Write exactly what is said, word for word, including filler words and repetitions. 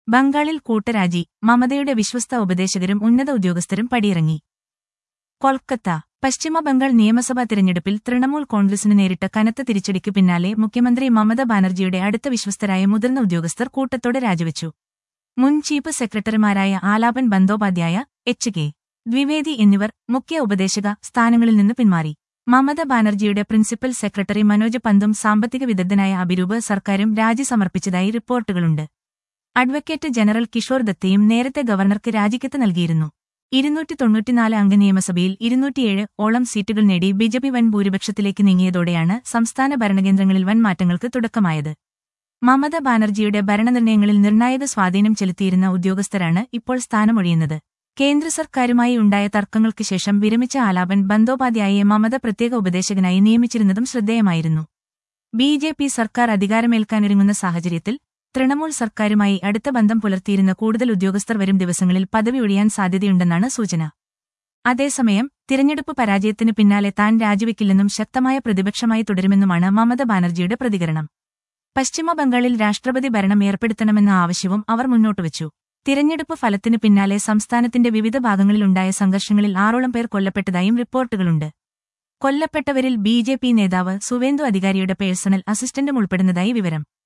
ബംഗാളിൽ കൂട്ടരാജി, മമതയുടെ വിശ്വസ്ത ഉപദേശകരും ഉന്നത ഉദ്യോഗസ്ഥരും പടിയിറങ്ങി. കൊൽക്കത്ത. പശ്ചിമബംഗാൾ നിയമസഭാ തിരഞ്ഞെടുപ്പിൽ തൃണമൂൽ കോൺഗ്രസിന് നേരിട്ട കനത്ത തിരിച്ചടിക്കു പിന്നാലെ മുഖ്യമന്ത്രി മമത ബാനർജിയുടെ അടുത്ത വിശ്വസ്തരായ മുതിർന്ന ഉദ്യോഗസ്ഥർ കൂട്ടത്തോടെ രാജിവച്ചു. മുൻ ചീഫ് സെക്രട്ടറിമാരായ ആലാപൻ ബന്ദോപാധ്യായ, എച്ച് കെ ദ്വിവേദി എന്നിവർ മുഖ്യ ഉപദേശക സ്ഥാനങ്ങളിൽ നിന്ന് പിന്മാറി. മമത ബാനർജിയുടെ പ്രിൻസിപ്പൽ സെക്രട്ടറി മനോജ് പന്തും സാമ്പത്തിക വിദഗ്ധനായ അഭിരൂപ് സർക്കാരും രാജി സമർപ്പിച്ചതായി റിപ്പോർട്ടുകളുണ്ട്. അഡ്വക്കേറ്റ് ജനറൽ കിഷോർ ദത്തയും നേരത്തെ ഗവർണർക്ക് രാജിക്കത്ത് നൽകിയിരുന്നു. ഇരുന്നൂറ്റി തൊണ്ണൂറ്റിനാല് അംഗ നിയമസഭയിൽ ഇരുന്നൂറ്റിയേഴ് ഓളം സീറ്റുകൾ നേടി ബിജെപി വൻ ഭൂരിപക്ഷത്തിലേക്ക് നീങ്ങിയതോടെയാണ് സംസ്ഥാന ഭരണകേന്ദ്രങ്ങളിൽ വൻ മാറ്റങ്ങൾക്ക് തുടക്കമായത്. മമത ബാനർജിയുടെ ഭരണനിർണയങ്ങളിൽ നിർണായക സ്വാധീനം ചെലുത്തിയിരുന്ന ഉദ്യോഗസ്ഥരാണ് ഇപ്പോൾ സ്ഥാനമൊഴിയുന്നത്. കേന്ദ്ര സർക്കാരുമായി ഉണ്ടായ തർക്കങ്ങൾക്ക് ശേഷം വിരമിച്ച ആലാപൻ ബന്ദോപാധ്യായയെ മമത പ്രത്യേക ഉപദേശകനായി നിയമിച്ചിരുന്നതും ശ്രദ്ധേയമായിരുന്നു. ബി ജെ പി സർക്കാർ അധികാരമേൽക്കാനൊരുങ്ങുന്ന സാഹചര്യത്തിൽ തൃണമൂൽ സർക്കാരുമായി അടുത്ത ബന്ധം പുലർത്തിയിരുന്ന കൂടുതൽ ഉദ്യോഗസ്ഥർ വരും ദിവസങ്ങളിൽ പദവി ഒഴിയാൻ സാധ്യതയുണ്ടെന്നാണ് സൂചന. അതേസമയം തിരഞ്ഞെടുപ്പ് പരാജയത്തിന് പിന്നാലെ താൻ രാജിവെക്കില്ലെന്നും ശക്തമായ പ്രതിപക്ഷമായി തുടരുമെന്നുമാണ് മമത ബാനർജിയുടെ പ്രതികരണം. പശ്ചിമബംഗാളിൽ രാഷ്ട്രപതി ഭരണം ഏർപ്പെടുത്തണമെന്ന ആവശ്യവും അവർ മുന്നോട്ടുവച്ചു. തിരഞ്ഞെടുപ്പ് ഫലത്തിന് പിന്നാലെ സംസ്ഥാനത്തിന്റെ വിവിധ ഭാഗങ്ങളിലുണ്ടായ സംഘർഷങ്ങളിൽ ആറോളം പേർ കൊല്ലപ്പെട്ടതായും റിപ്പോർട്ടുകളുണ്ട്. കൊല്ലപ്പെട്ടവരിൽ ബി ജെ പി നേതാവ് സുവേന്ദു അധികാരിയുടെ പേഴ്സണൽ അസിസ്റ്റന്റും ഉൾപ്പെടുന്നതായി വിവരം.